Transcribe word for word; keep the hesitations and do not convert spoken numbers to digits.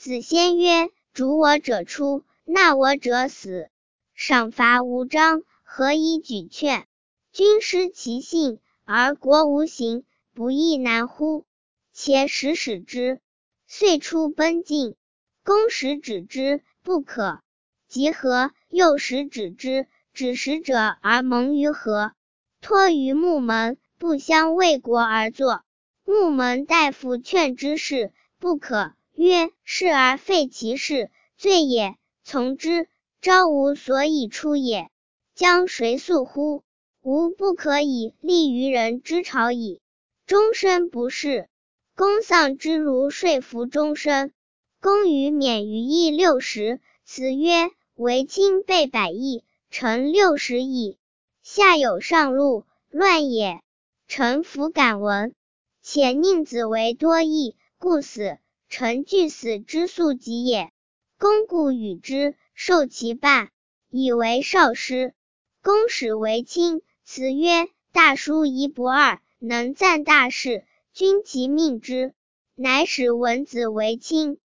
子先曰：逐我者出，纳我者死。赏罚无章，何以举劝？君失其信，而国无形，不亦难乎？且使使之，遂出奔进。公使止之，不可。及何？又使止之，止使者而盟于何？托于木门，不相为国而作。木门大夫劝之事，不可，曰：是而废其事，罪也。从之。朝无所以出也，将谁诉乎？吾不可以立于人之朝矣。终身不仕。公丧之如说服终身。公于免于役六十，辞曰：为卿备百邑，臣六十矣。下有上路，乱也。臣弗敢闻。且宁子为多义，故死。臣惧死之速疾也。公故与之，受其半，以为少师。公使为卿，辞曰：大叔仪不二，能赞大事，君其命之。乃使文子为卿。